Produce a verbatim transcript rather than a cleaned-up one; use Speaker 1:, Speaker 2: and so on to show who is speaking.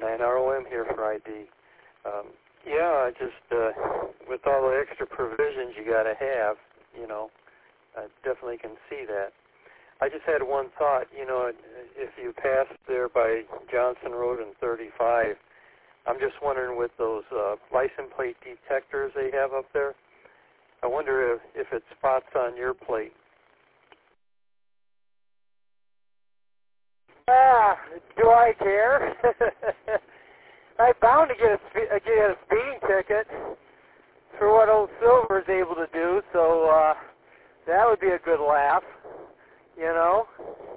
Speaker 1: nine R O M here for I D. Um, yeah, just uh, with all the extra provisions you got to have, you know, I definitely can see that. I just had one thought, you know, if you pass there by Johnson Road and thirty-five, I'm just wondering with those uh, license plate detectors they have up there, I wonder if, if it spots on your plate.
Speaker 2: Ah, do I care? I'm bound to get a, spe- uh, get a speeding ticket for what old Silver is able to do, so uh, that would be a good laugh, you know?